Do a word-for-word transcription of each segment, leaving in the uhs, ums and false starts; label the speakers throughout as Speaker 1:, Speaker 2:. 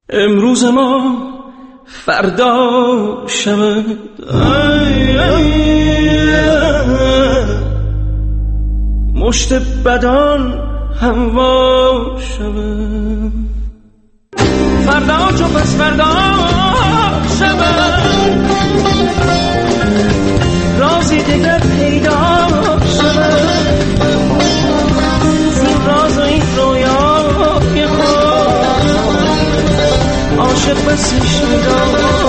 Speaker 1: امروز ما فردا شود، مشت بدان هموا شود، فردا چو پس فردا شود، رازی دیگر پیدا شود، زین راز و این رویای خود عاشق بسی شدا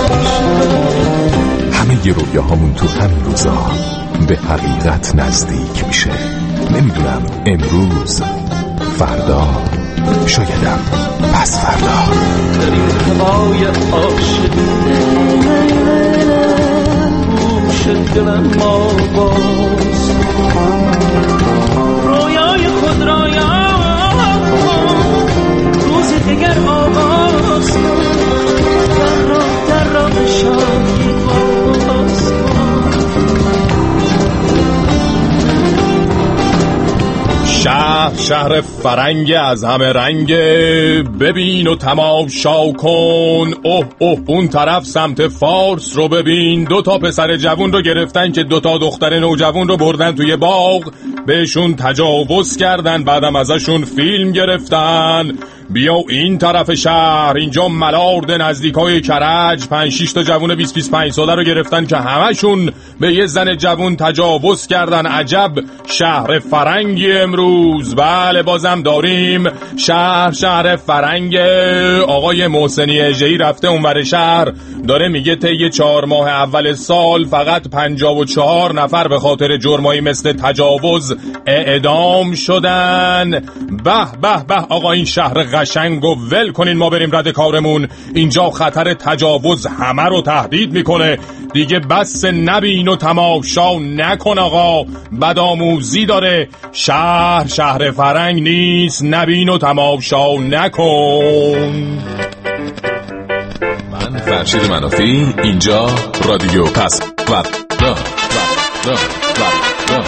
Speaker 1: شود.
Speaker 2: همه ی رویاهامون تو همین روزا به حقیقت نزدیک میشه. نمیدونم امروز، فردا، شایدم پس فردا.
Speaker 1: در این هوای عاشقی گوش دلم ما باز، رویای خود را یاد روز دیگر آغاز، در راه در راه شادی باز.
Speaker 3: شهر شهر فرنگ از همه رنگ، ببین و تماشا کن. اوه اوه اون طرف سمت فارس رو ببین، دو تا پسر جوون رو گرفتن که دو تا دختر نوجوون رو بردن توی باغ، بهشون تجاوز کردن، بعدم ازشون فیلم گرفتن. بیا این طرف شهر، اینجا ملارد نزدیکای کرج، پنج شش تا جوون بیست بیست و پنج ساله رو گرفتن که همشون به یه زن جوون تجاوز کردن. عجب شهر فرنگی امروز. بله بازم داریم شهر شهر فرنگ. آقای محسنی اژه‌ای رفته اونور شهر، داره میگه طی چهار ماه اول سال فقط پنجاه و چهار نفر به خاطر جرمایی مثل تجاوز اعدام شدن. به به به آقا این شهر قشنگ و ول کنین ما بریم رد کارمون. اینجا خطر تجاوز همه رو تهدید میکنه دیگه. بس نبین و تماشا نکن آقا، بدآموزی داره. شهر شهر فرنگ نیست، نبین و تماشا نکن.
Speaker 2: من فرشید منافی، اینجا رادیو پس و دا دا دا دا.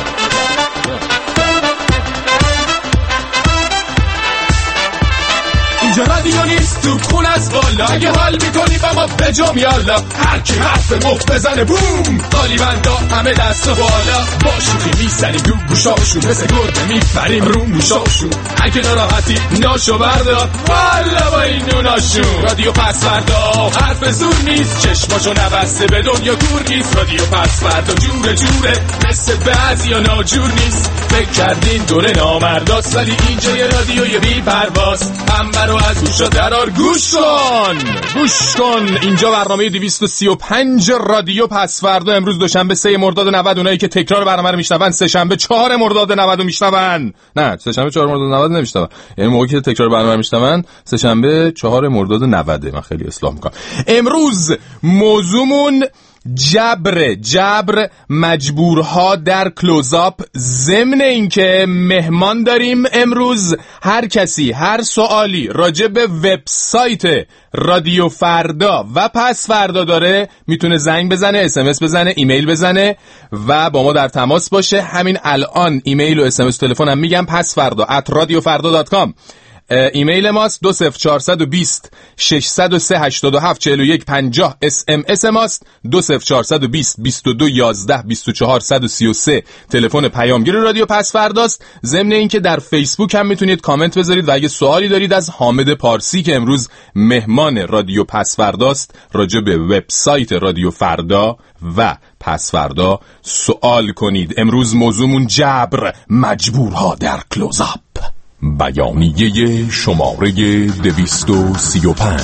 Speaker 4: اینجا رادیو نیست تو خون از بالا، اگه حال میکنی با ما بجام یالا، هر کی حرف مفت بزنه بوم، قالیبندا همه دست و بالا، با شوخی میزنیم دو گوشاشون، مثل گربه میپریم رو موشاشون، اگه ناراحتی ناشو بردار والا با این نوناشون. رادیو پس فردا حرف زور نیست، چشماشو نبسته به دنیا دور نیست. رادیو پس فردا جوره جوره، مثل بعضیا ناجور نیست. فکر کردین دوره نامرداست، ولی اینجا یه رادیوی بی پرواز. هم از گوشا درار گوش کن گوش کن. اینجا برنامه دویست و سی و پنج رادیو پس فردا. امروز دوشنبه سه مرداد نود، اونایی که تکرار برنامه رو میشنون سه شنبه چهار مرداد نود رو میشنون. نه سه شنبه چهار مرداد نود نمیشنون، یعنی موقعی که تکرار برنامه رو میشنون سه شنبه چهار مرداد نود. من خیلی اصلاح میکنم. امروز موضوعمون جبر جبر مجبورها در کلوزآپ. ضمن اینکه مهمان داریم امروز، هر کسی هر سوالی راجع به وبسایت رادیو فردا و پس فردا داره میتونه زنگ بزنه، اس ام اس بزنه، ایمیل بزنه و با ما در تماس باشه. همین الان ایمیل و اس ام اس تلفن هم میگم، پس فردا ات رادیو فردا دات کام. ایمیل ماست دو صفر چهار دو صفر شش صفر سه هشت هفت چهار یک پنجاه. اس ام اس ماست دو صفر چهار دو صفر بیست و دو یازده بیست و چهار صد و سی و سه. تلفن پیامگیر رادیو پس فرداست. ضمن اینکه در فیسبوک هم میتونید کامنت بذارید و اگه سوالی دارید از حامد پارسی که امروز مهمان رادیو پس فرداست راجع به وبسایت رادیو فردا و پس فردا سوال کنید. امروز موضوعمون جبر مجبورها در کلوزآپ. بیانیه شماره دویست و سی و پنج.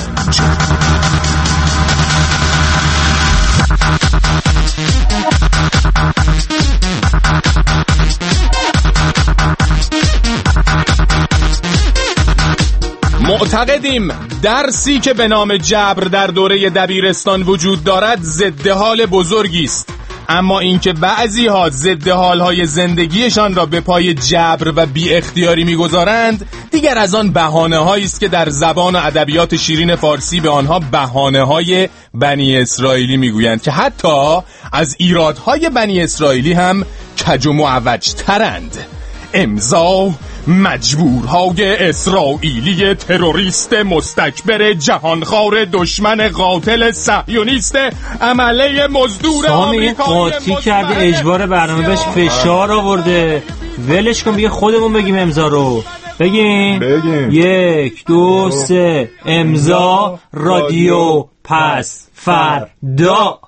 Speaker 4: معتقدیم درسی که به نام جبر در دوره دبیرستان وجود دارد ضد حال بزرگی است، اما اینکه بعضی ها ضد حالهای زندگیشان را به پای جبر و بی اختیاری میگذارند دیگر از آن بهانه هایی است که در زبان و ادبیات شیرین فارسی به آنها بهانه های بنی اسرائیلی میگویند که حتی از ایرادهای بنی اسرائیلی هم کج و معوج ترند. امضا
Speaker 3: مجبورهای اسرائیلی تروریست مستکبر جهانخوار دشمن قاتل صهیونیست عمله مزدور آمریکایی
Speaker 5: قاطی کرده اجبار برنامه بهش فشار آورده. ولش کن بگه خودمون بگیم امضا رو. بگیم
Speaker 3: بگیم
Speaker 5: یک دو سه امضا رادیو پس فردا.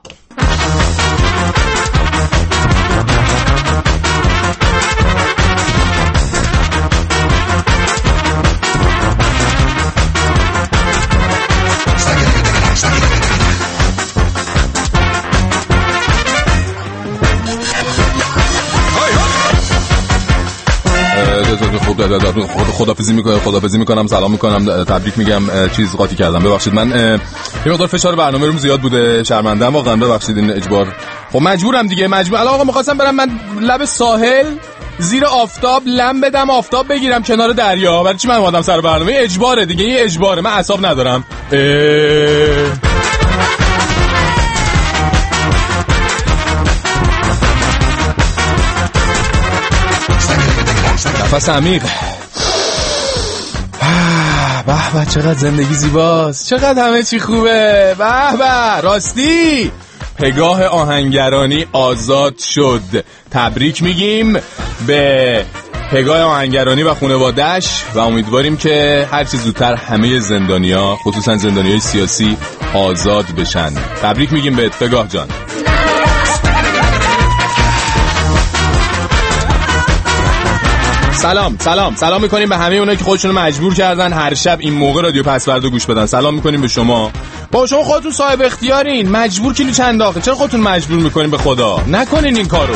Speaker 3: خدافظی میکنم خدافظی میکنم سلام میکنم تبریک میگم. چیز قاطی کردم ببخشید. من یه مقدار فشار برنامه روم زیاد بوده، شرمنده‌ام واقعا، ببخشید این اجبار. خب مجبورم دیگه، مجبور. الان آقا می‌خواستم برم من لب ساحل زیر آفتاب لم بدم، آفتاب بگیرم کنار دریا. برای چی من اومدم سر برنامه؟ اجباره دیگه، یه اجباره. من اعصاب ندارم. اه... نفس عمیق. به به چقدر زندگی زیباست، چقدر همه چی خوبه. به به راستی پگاه آهنگرانی آزاد شد. تبریک میگیم به پگاه آهنگرانی و خانواده‌اش و امیدواریم که هر چه زودتر همه زندانیا، خصوصا زندانیای سیاسی، آزاد بشن. تبریک میگیم بهت پگاه جان. سلام سلام سلام میکنیم به همه اونایی که خودشونو مجبور کردن هر شب این موقع رادیو پس فردا گوش بدن. سلام میکنیم به شما. با شما خودتون صاحب اختیارین. مجبور کیلو چند آخه؟ چرا خودتون مجبور میکنین؟ به خدا نکنین این کارو.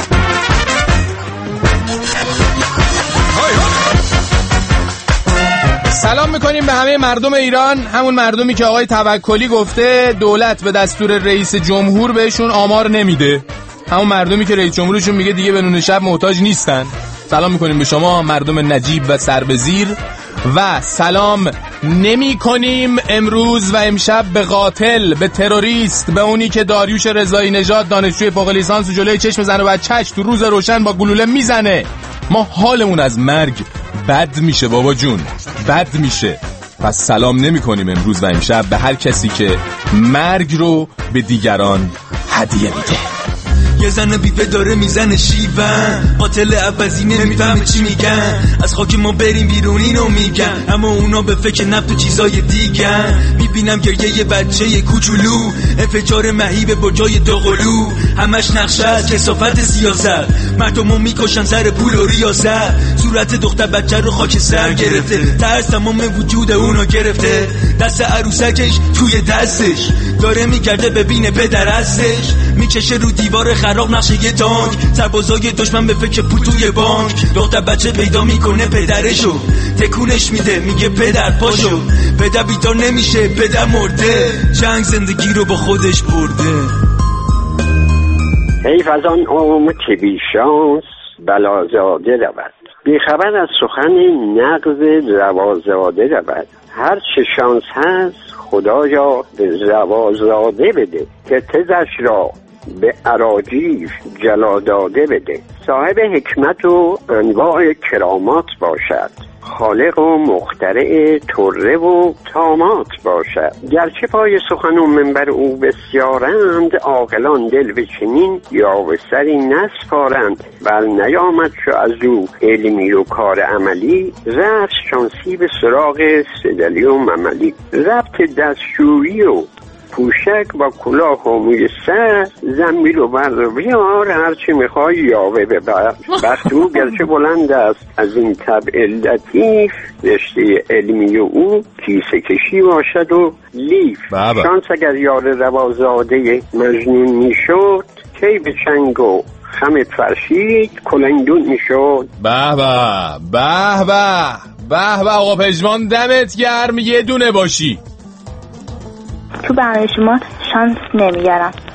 Speaker 3: سلام میکنیم به همه مردم ایران، همون مردمی که آقای توکلی گفته دولت به دستور رئیس جمهور بهشون آمار نمیده، همون مردمی که رئیس جمهورشون میگه دیگه به نون شب محتاج نیستن. سلام میکنیم به شما مردم نجیب و سربزیر. و سلام نمی کنیم امروز و امشب به قاتل، به تروریست، به اونی که داریوش رضایی نژاد دانشجوی فوق لیسانس و جلوی چشم زن و بچه‌اش تو روز روشن با گلوله میزنه. ما حالمون از مرگ بد میشه بابا جون، بد میشه. پس سلام نمی کنیم امروز و امشب به هر کسی که مرگ رو به دیگران هدیه میده.
Speaker 6: یه زن بیوه داره میزنه شیون، قاتل عوضی نمیفهمه چی میگن، از خاک ما بریم بیرون اینو میگن، اما اونا به فکر نفت و چیزای دیگن. میبینم گریه یه بچه یه کوچولو، انفجار مهیب با جای دوقلو، همش نقشه از کثافت سیاست، مردمو میکشن سر پول و ریاست، صورت دختر بچه رو خاک سر گرفته، ترس تمام وجود اونو گرفته، دست عروسکش توی دستش داره میگرده ببینه پدر هستش، میکشه رو دیوار خراب نقشه یه تانک، سربازای دشمن به فکر پول توی بانک، دختر بچه پیدا میکنه پدرشو، تکونش میده میگه پدر پاشو، پدر بیدار نمیشه پدر مرده، جنگ زندگی رو با خودش برده.
Speaker 7: حیف از آن عمر که بی شانس بلازاده رود، بی خبر از سخن نغز روازاده رود، هر چه شانس هست خدایا به روازاده بده، که تزش را به اراجیف جلا داده بده، صاحب حکمت و انواع کرامات باشد، خالق و مخترع طره و طامات باشد، گرچه پای سخن و منبر او بسیارند، عاقلان دل به چنین یا به سری نسپارند، بل نیامد شو از او علمی و کار عملی، رفت شانسی به سراغ سدلی و مملی، ربط دستشویی و پوشک با کلاه و موی سر، زنبیل و برد و بیار، هرچی میخوای یاوه ببر، بخت او گرچه بلند است از این طبع لطیف، رشته علمی و او کیسه کشی باشد و لیف، بابا. شانس اگر یار روازاده مجنون میشد، کی به چنگ و خمت فرشید کلندون میشد.
Speaker 3: به به به به به به آقا پژمان دمت گرم، یه دونه باشی.
Speaker 8: تو برنامه شما شانس نمیگرم،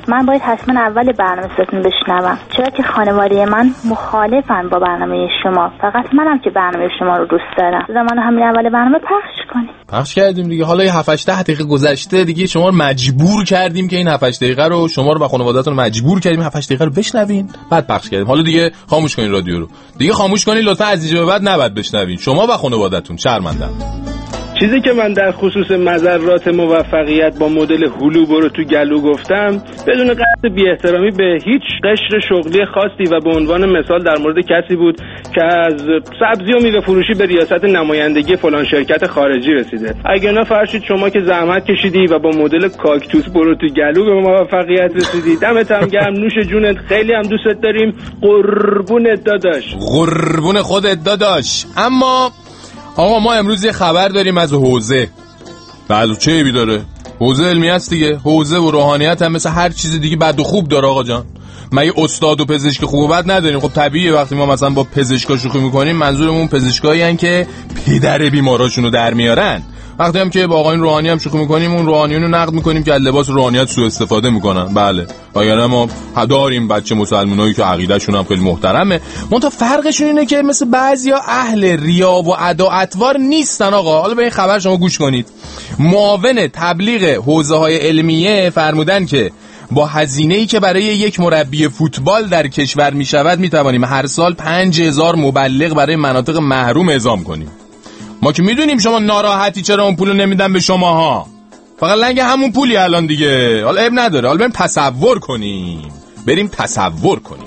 Speaker 8: من باید حتما اول برنامه ستون بشنوم، چرا که خانواده من مخالفن با برنامه شما. فقط منم که برنامه شما رو دوست دارم. زمان همین اول برنامه پخش کنیم.
Speaker 3: پخش کردیم دیگه. حالا یه هفت هشت دقیقه گذشته دیگه، شما رو مجبور کردیم که این هفت هشت دقیقه رو شما رو و خانواده‌تون مجبور کردیم هفت هشت دقیقه رو بشنوین، بعد پخش کردیم. حالا دیگه خاموش کنین رادیو رو. دیگه خاموش کنین لطفا، از اینجا به بعد نباید بشنوین. شما و خانواده‌تون شرمندم.
Speaker 9: چیزی که من در خصوص مضرات موفقیت با مدل هلو برو تو گلو گفتم، بدون قصد بی احترامی به هیچ قشر شغلی خاصی و به عنوان مثال در مورد کسی بود که از سبزی و میوه فروشی به ریاست نمایندگی فلان شرکت خارجی رسیده. اگه نه فرشید شما که زحمت کشیدی و با مدل کاکتوس برو تو گلو به موفقیت رسیدی. دمت هم گرم، نوش جونت، خیلی هم دوست داریم. قربونت داداش.
Speaker 3: قربون خودت داداش. اما آقا ما امروز یه خبر داریم از حوزه. بعد چه عیبی داره؟ حوزه علمی است دیگه. حوزه و روحانیت هم مثل هر چیز دیگه بد و خوب داره آقا جان. مگه استاد و پزشک خوب و بد نداریم؟ خب طبیعیه وقتی ما مثلا با پزشکا شوخی میکنیم منظورمون پزشکایی ان که پدر بیماراشون رو در میارن. وقتی هم که با آقایون روحانی هم شوخی میکنیم اون روحانیون رو نقد میکنیم که از لباس روحانیت سوء استفاده میکنن. بله وگرنه ما داریم بچه مسلمانایی که عقیدهشون هم خیلی محترمه، منتها فرقشون اینه که مثل بعضیا اهل ریا و ادا اطوار نیستن آقا. حالا به این خبر شما گوش کنید. معاون تبلیغ حوزه های علمیه فرمودن که با هزینه‌ای که برای یک مربی فوتبال در کشور میشود میتوانیم هر سال پنج هزار مبلغ برای مناطق محروم اعزام کنیم. ما که میدونیم شما ناراحتی چرا اون پولو نمیدن به شماها، فقط لنگ همون پولی الان دیگه. حالا عیب نداره، حالا بریم تصور کنیم بریم تصور کنیم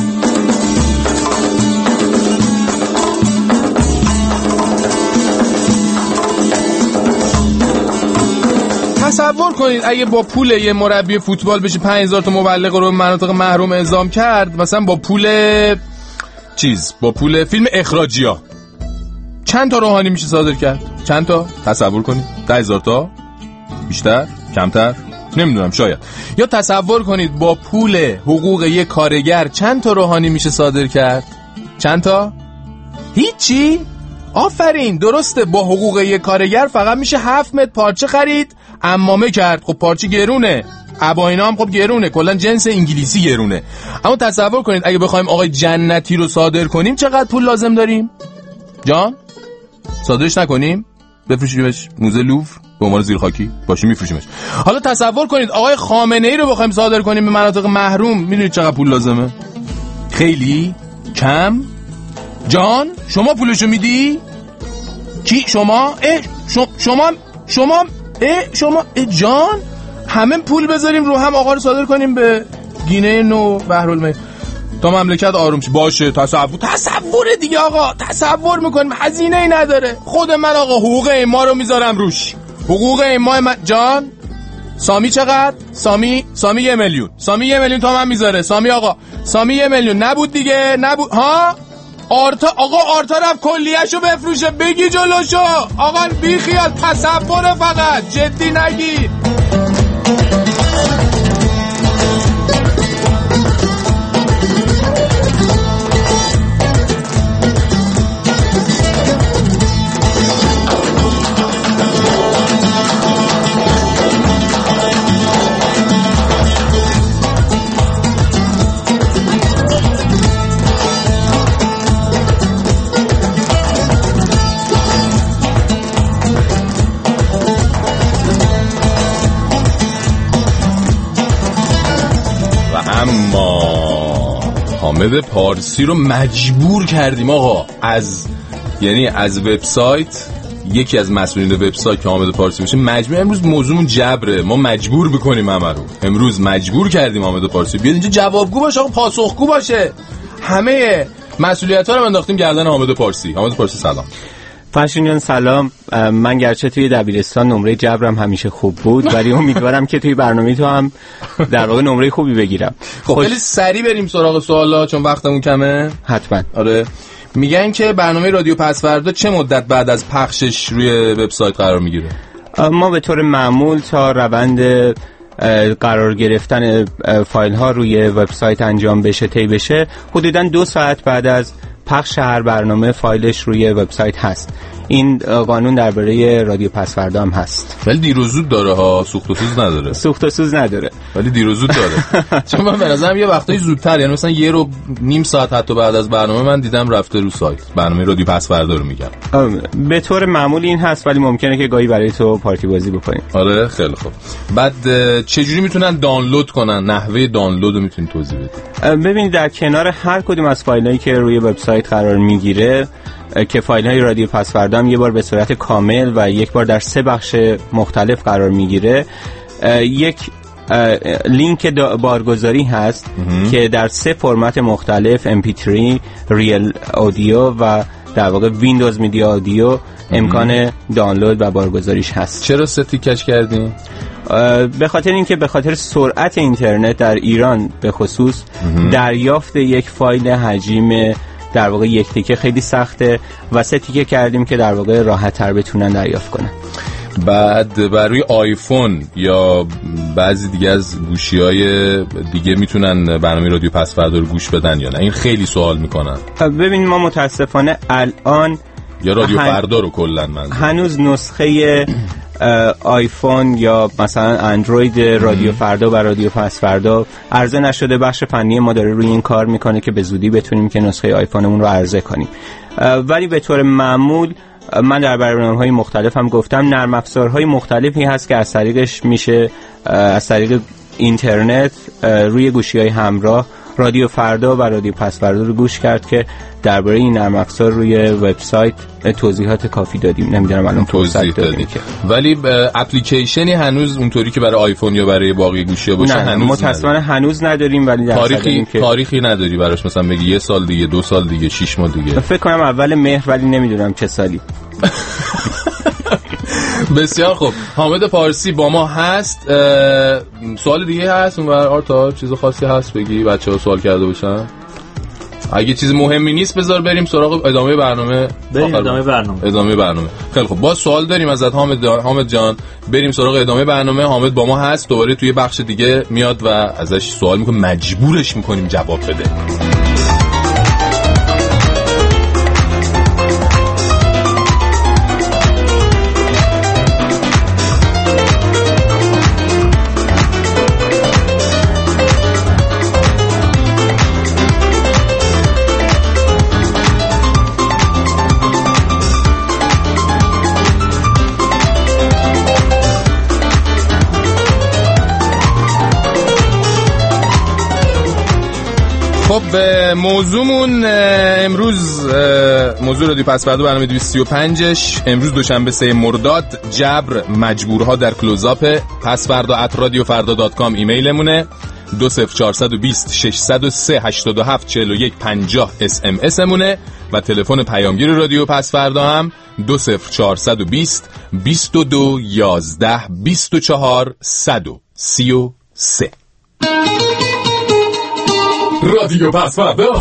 Speaker 3: تصور کنید اگه با پول یه مربی فوتبال بشه پنج هزار تا مبلغ رو به مناطق محروم اعزام کرد، مثلا با پول چیز با پول فیلم اخراجیا چند تا روحانی میشه صادر کرد؟ چند تا؟ تصور کنید. ده هزار تا؟ بیشتر؟ کمتر؟ نمیدونم، شاید. یا تصور کنید با پول حقوق یک کارگر چند تا روحانی میشه صادر کرد؟ چند تا؟ هیچی؟ آفرین، درسته. با حقوق یک کارگر فقط میشه هفت متر پارچه خرید، عمامه کرد. خب پارچه گرونه، عبا اینا هم خب گرونه، کلا جنس انگلیسی گرونه. اما تصور کنید اگه بخوایم آقای جنتی رو صادر کنیم چقدر پول لازم داریم؟ جان؟ صادرش نکنیم؟ بفروشیمش موزه لوور به عنوان زیرخاکی باشه میفروشیمش. حالا تصور کنید آقای خامنه ای رو بخوایم صادر کنیم به مناطق محروم، میدونید چقدر پول لازمه؟ خیلی کم. جان شما پولشو میدی؟ کی شما؟ اه شما شما شما اه شما اه جان همه پول بذاریم رو هم آقا رو صادر کنیم به گینه نو بحرالمیت تا مملکت آروم شه. باشه تصور تصور دیگه آقا، تصور میکنیم، هزینه ای نداره. خود من آقا حقوق ایما رو میذارم روش. حقوق ایما من... جان سامی چقدر؟ سامی سامی یه میلیون سامی یه میلیون تا من میذاره. سامی آقا سامی یه میلیون نبود دیگه نبود ها. آرتا آقا آرتا رفت کلیهشو بفروشه، بگی جلوشو آقا، بی خیال. تصور فقط، جدی نگیر. حامد پارسی رو مجبور کردیم آقا، از یعنی از وبسایت، یکی از مسئولین وبسایت که حامد پارسی میشه مجبور. امروز موضوعمون جبره، ما مجبور بکنیم همه رو. امروز مجبور کردیم حامد پارسی بیاد اینجا جوابگو باشه آقا، پاسخگو باشه. همه مسئولیت‌ها رو انداختیم گردن حامد پارسی. حامد پارسی سلام.
Speaker 10: فرشین سلام. من گرچه توی دبیرستان نمره جبرم همیشه خوب بود، ولی امیدوارم که توی برنامه تو هم در واقع نمره خوبی بگیرم.
Speaker 3: خب خیلی سریع بریم سراغ سوالا چون وقتمون کمه.
Speaker 10: حتما.
Speaker 3: آره. میگن که برنامه رادیو پسوردا چه مدت بعد از پخشش روی وبسایت قرار میگیره؟
Speaker 10: ما به طور معمول تا روند قرار گرفتن فایل ها روی وبسایت انجام بشه طی بشه حدوداً دو ساعت بعد از پخش هر برنامه فایلش روی وبسایت هست. این قانون درباره رادیو پسفردا هم هست.
Speaker 3: ولی دیر و زود داره ها، سوخت و سوز نداره.
Speaker 10: سوخت و سوز نداره
Speaker 3: ولی دیر و زود داره. چون من به نظرم یه وقتایی زودتر، یعنی مثلا یه رو نیم ساعت حتی بعد از برنامه من دیدم رفته رو سایت. برنامه رادیو پسفردا رو میگم.
Speaker 10: به طور معمول این هست، ولی ممکنه که گاهی برای تو پارتی بازی بکنیم.
Speaker 3: آره خیلی خوب. بعد چه جوری میتونن دانلود کنن؟ نحوه دانلود رو میتونید توضیح بدید؟
Speaker 10: ببینید در کنار هر کدوم از فایلایی که روی وبسایت قرار میگیره که فایل‌های رادیو پسفردا هم یه بار به صورت کامل و یک بار در سه بخش مختلف قرار میگیره، یک لینک بارگذاری هست که در سه فرمت مختلف ام پی تری، ریل اودیو و در واقع ویندوز میدیا اودیو امکان دانلود و بارگذاریش هست.
Speaker 3: چرا سه تیکش کردین؟
Speaker 10: به خاطر اینکه به خاطر سرعت اینترنت در ایران به خصوص دریافت یک فایل حجم در واقع یک تیکه خیلی سخته و سه تیکه کردیم که در واقع راحت تر بتونن دریافت کنن.
Speaker 3: بعد بر روی آیفون یا بعضی دیگه از گوشی‌های دیگه میتونن برنامه رادیو پسفردا رو گوش بدن یا نه؟ این خیلی سوال میکنن.
Speaker 10: ببینید ما متاسفانه الان
Speaker 3: یا رادیو هن... فردا رو کلا من
Speaker 10: هنوز نسخه آیفون یا مثلا اندروید رادیو فردا و رادیو پسفردا عرضه نشده. بخش فنی ما داره روی این کار میکنه که به زودی بتونیم که نسخه آیفونمون رو عرضه کنیم. ولی به طور معمول من در برنامه‌های مختلف هم گفتم نرم افزارهای مختلفی هست که از طریقش میشه از طریق اینترنت روی گوشی‌های همراه رادیو فردا و رادیو پسفردا رو گوش کرد که درباره این نرم افزار روی وبسایت توضیحات کافی دادیم. نمیدونم الان
Speaker 3: توضیح دادیم که ولی اپلیکیشنی هنوز اونطوری که برای آیفون یا برای باقی گوشی‌ها باشه هنوز
Speaker 10: متأسفانه هنوز نداریم. ولی در
Speaker 3: تاریخی که تاریخی نداری براش، مثلا بگی یه سال دیگه، دو سال دیگه، شش ماه دیگه؟
Speaker 10: فکر کنم اول مهر، ولی نمیدونم چه سالی.
Speaker 3: بسیار خوب. حامد پارسی با ما هست. سوال دیگه هست اون ور آرتا؟ چیز خاصی هست بگی بچه‌ها سوال کرده باشن؟ اگه چیز مهمی نیست بذار بریم سراغ ادامه برنامه.
Speaker 5: بریم ادامه برنامه.
Speaker 3: ادامه برنامه. خیلی خوب. با سوال داریم ازت حامد حامد جان. بریم سراغ ادامه برنامه. حامد با ما هست، دوباره توی بخش دیگه میاد و ازش سوال میکنیم، مجبورش میکنیم جواب بده. خب موضوعمون امروز موضوع رادیو پسفردا برنامه دویست و سی و پنج امروز دوشنبه سه مرداد جبر مجبورها در کلوزآپ. پسفردا ات رادیو فردا دات کام ایمیلمونه. دو صفر چهارصد و بیست ششصد و سه هشتاد و هفت چهل و یک پنجاه اس ام اس مونه و تلفن پیامگیر رادیو پسفردا هم دو صفر چهارصد و بیست بیست و دو یازده بیست و چهار صد و سی و سه. رادیو پسفردا.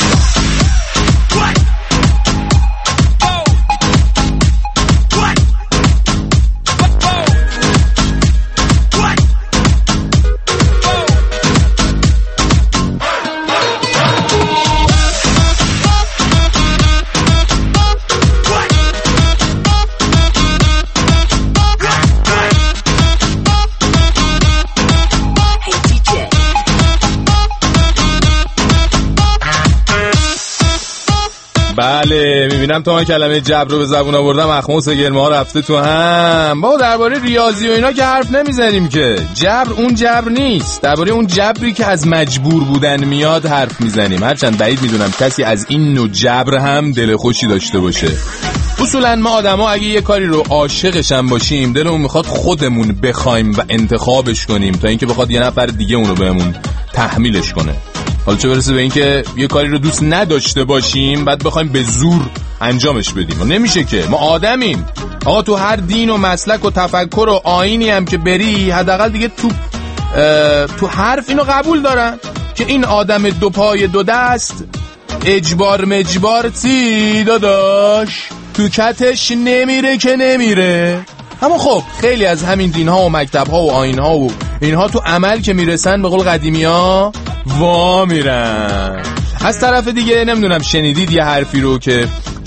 Speaker 3: بله میبینم تا من کلمه جبر رو به زبون آوردم اخموس گرمه ها رفته تو هم. با درباره ریاضی و اینا که حرف نمیزنیم که. جبر اون جبر نیست، درباره اون جبری که از مجبور بودن میاد حرف میزنیم. هرچند بعید میدونم کسی از این نوع جبر هم دل خوشی داشته باشه. اصولا ما آدما اگه یه کاری رو عاشقش هم باشیم دلمون میخواد خودمون بخوایم و انتخابش کنیم تا اینکه بخواد یه نفر دیگه اونو بهمون تحمیلش کنه. حالا چه برسه به این که یه کاری رو دوست نداشته باشیم بعد بخوایم به زور انجامش بدیم. و نمیشه که، ما آدمیم. آقا تو هر دین و مسلک و تفکر و آیینی هم که بری حداقل دیگه تو تو حرف اینو قبول دارن که این آدم دو پای دو دست اجبار مجبار تی داداش تو کتش نمیره که نمیره. اما خب خیلی از همین دین‌ها و مکتب‌ها و آیین‌ها و اینها تو عمل که میرسن به قول قدیمی‌ها وا میرن. از طرف دیگه نمیدونم شنیدید یه حرفی رو که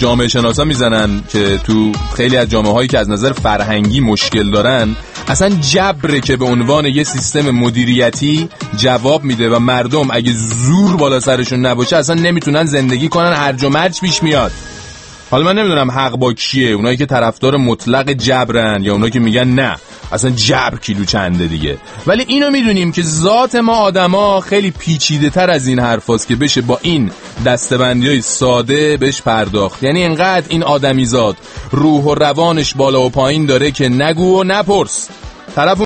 Speaker 3: جامعه شناسا میزنن که تو خیلی از جامعه هایی که از نظر فرهنگی مشکل دارن، اصلا جبره که به عنوان یه سیستم مدیریتی جواب میده و مردم اگه زور بالا سرشون نباشه اصلا نمیتونن زندگی کنن، هرج و مرج پیش میاد. حالا من نمیدونم حق با کیه، اونایی که طرفدار مطلق جبرن یا اونایی که میگن نه اصلا جبر کیلو چنده دیگه. ولی اینو میدونیم که ذات ما آدما خیلی پیچیده تر از این حرفاست که بشه با این دستبندیای ساده بهش پرداخت. یعنی انقدر این آدمیزاد روح و روانش بالا و پایین داره که نگو و نپرس. طرف